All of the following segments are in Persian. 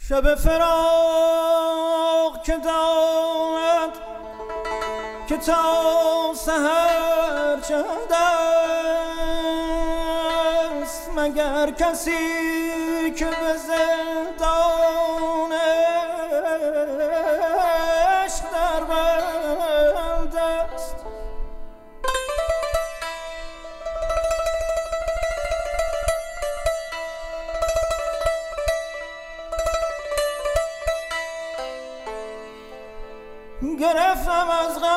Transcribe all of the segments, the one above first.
شب فراق که دارد که تا سحر چند است، مگر کسی که به زندان عشق در بند است. گرفتم از غم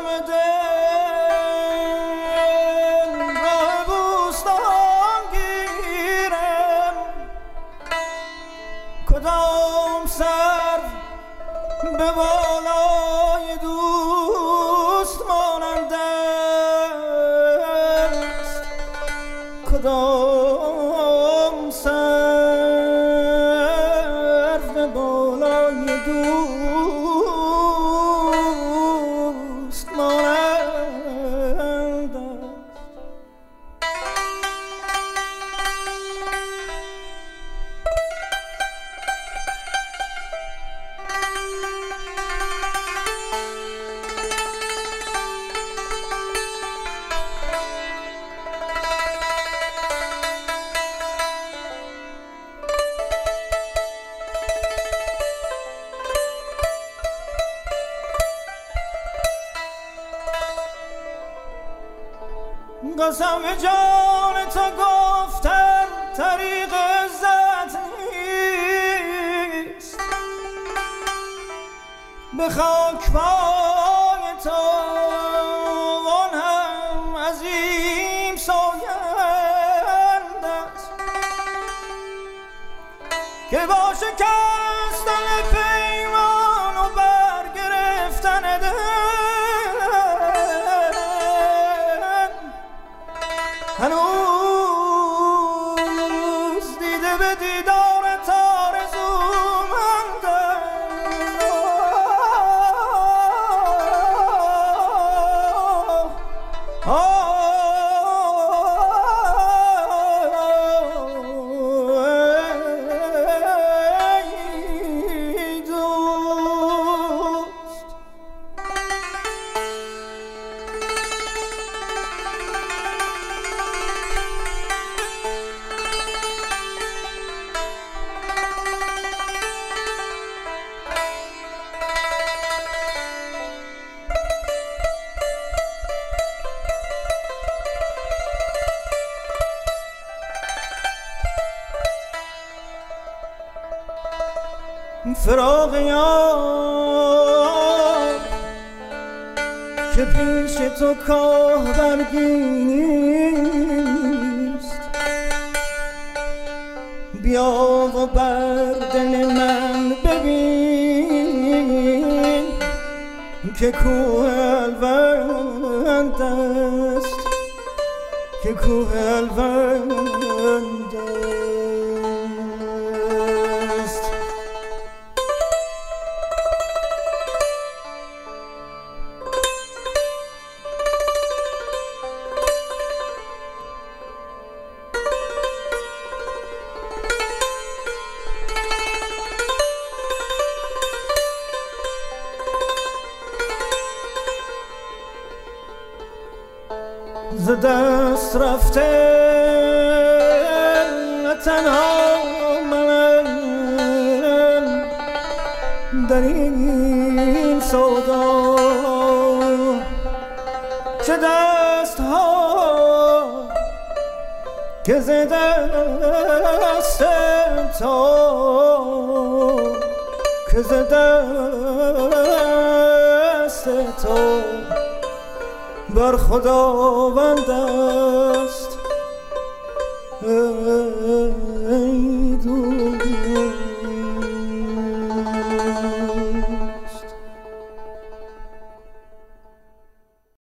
دل راه بوستان گیرم، کدام سر به بالای دوست مانند است، کدام سر به بالای دوست قسم به جان تو گفتن طریق عزت نیست، به خاک پای تو آن هم عظیم سوگند است که با شکستن پیمان و برگرفتن دل هنوز دیده به دیدارت آرزومند فراق یار که پیش تو کاربرگی نیست، بیا و بر دل من ببین که کوه الوند است، که کوه الوند است. ز دست رفته تنها منم در این سودا، چه دست ها که ز دست تو، که ز دست تو بر خداوند است.